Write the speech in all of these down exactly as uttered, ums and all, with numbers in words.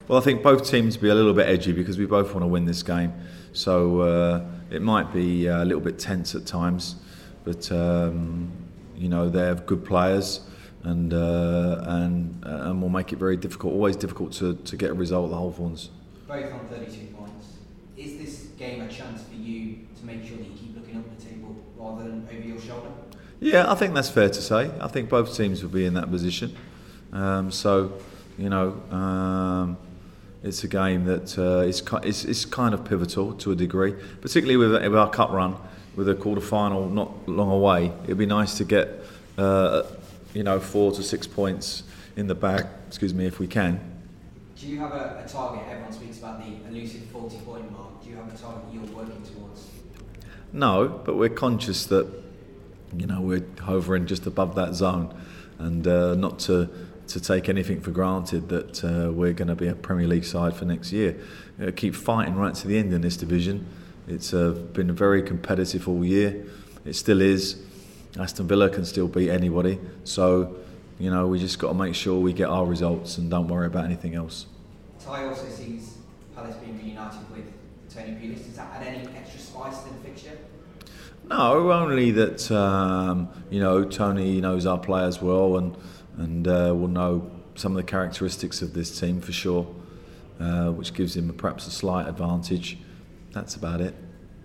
Well, I think both teams be a little bit edgy because we both want to win this game. So uh, it might be a little bit tense at times, but um, you know they have good players, and uh, and and will make it very difficult. Always difficult to, to get a result at the Holthorns. Both on thirty-two points. Is this game a chance for you to make sure that you keep looking up the table rather than over your shoulder? Yeah, I think that's fair to say. I think both teams will be in that position. Um, so, you know, um, it's a game that uh, is it's, it's kind of pivotal to a degree, particularly with, with our cup run, with a quarter final not long away. It'd be nice to get, uh, you know, four to six points in the bag. Excuse me, if we can. Do you have a, a target? Everyone speaks about the elusive forty-point mark. Do you have a target you're working towards? No, but we're conscious that, you know, we're hovering just above that zone, and uh, not to to take anything for granted that uh, we're going to be a Premier League side for next year. You know, keep fighting right to the end in this division. It's uh, been very competitive all year. It still is. Aston Villa can still beat anybody. So, you know, we just got to make sure we get our results and don't worry about anything else. Ty also sees Palace being reunited with Tony Pulis. Does that add any extra spice to the fixture? No, only that um, you know Tony knows our players well and and uh, will know some of the characteristics of this team for sure, uh, which gives him perhaps a slight advantage. That's about it.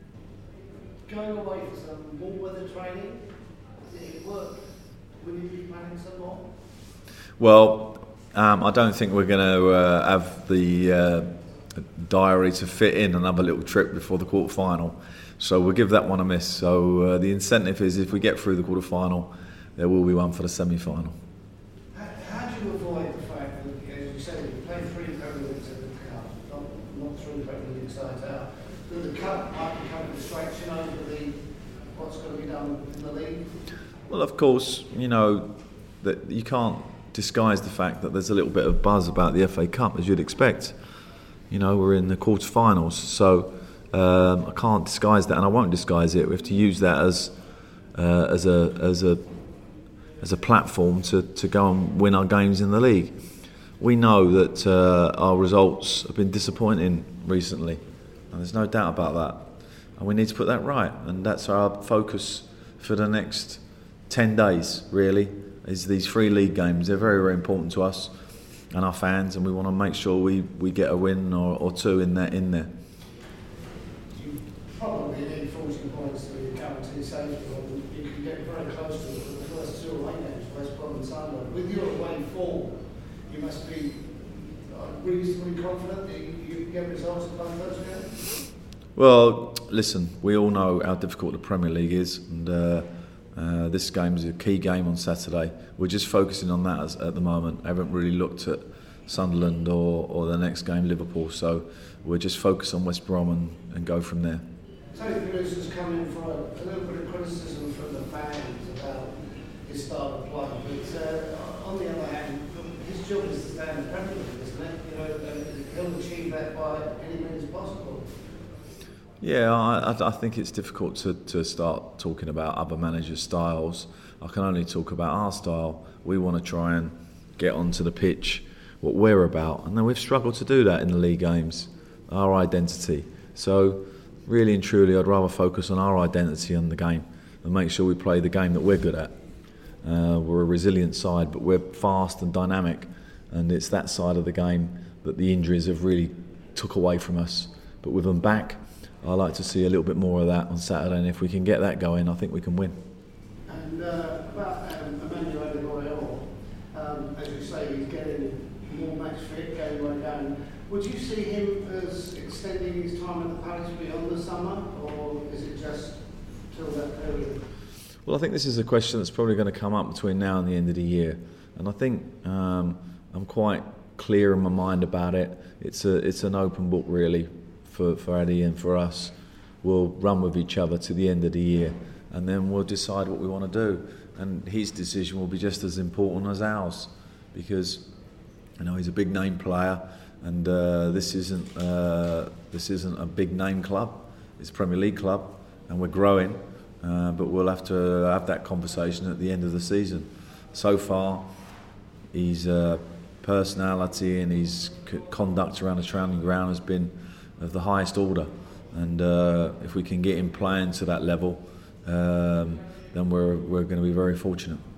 Going away for some warm weather training, did it work? Will you be planning some more? Well, um, I don't think we're going to uh, have the uh, diary to fit in another little trip before the quarter final. So we'll give that one a miss. So uh, the incentive is if we get through the quarter final, there will be one for the semi final. How, how do you avoid the fact that, as you said, you play three Premier Leagues at the Cup, not, not three Premier League sides out, that the Cup might become a distraction over the what's going to be done in the league? Well, of course, you know that you can't disguise the fact that there's a little bit of buzz about the F A Cup, as you'd expect. You know, we're in the quarterfinals, so. Um, I can't disguise that, and I won't disguise it. We have to use that as uh, as a as a as a platform to, to go and win our games in the league. We know that uh, our results have been disappointing recently, and there's no doubt about that. And we need to put that right, and that's our focus for the next ten days. Really, is these three league games. They're very very important to us and our fans, and we want to make sure we, we get a win or, or two in there in there. Probably need forty points to guarantee safety, and you can get very close to it for the first two away games, West Brom and Sunderland. With your away form, you must be reasonably confident that you can get results in both those games? Well, listen, we all know how difficult the Premier League is, and uh, uh, this game is a key game on Saturday. We're just focusing on that as, at the moment. I haven't really looked at Sunderland or, or the next game, Liverpool, so we're just focused on West Brom and, and go from there. Tony Pulis has come in for a, a little bit of criticism from the fans about his style of play, but uh, on the other hand, his job is to stay in the Premier League, isn't it? You know, uh, he'll achieve that by any means possible. Yeah, I, I think it's difficult to, to start talking about other managers' styles. I can only talk about our style. We want to try and get onto the pitch what we're about, and then we've struggled to do that in the league games, our identity. So really and truly, I'd rather focus on our identity on the game and make sure we play the game that we're good at. Uh, we're a resilient side, but we're fast and dynamic, and it's that side of the game that the injuries have really took away from us. But with them back, I like to see a little bit more of that on Saturday, and if we can get that going, I think we can win. And uh, about um, Emmanuel Adebayor, um, as you say, he's getting more match fit, game by game. Would you see him as extending his time at the Palace beyond the summer, or is it just till that period? Well, I think this is a question that's probably going to come up between now and the end of the year, and I think um, I'm quite clear in my mind about it. It's a it's an open book really for for Eddie and for us. We'll run with each other to the end of the year, and then we'll decide what we want to do. And his decision will be just as important as ours, because you know he's a big name player. And uh, this isn't uh, this isn't a big name club. It's a Premier League club, and we're growing. Uh, but we'll have to have that conversation at the end of the season. So far, he's uh, personality and his c- conduct around the training ground has been of the highest order. And uh, if we can get him playing to that level, um, then we're we're going to be very fortunate.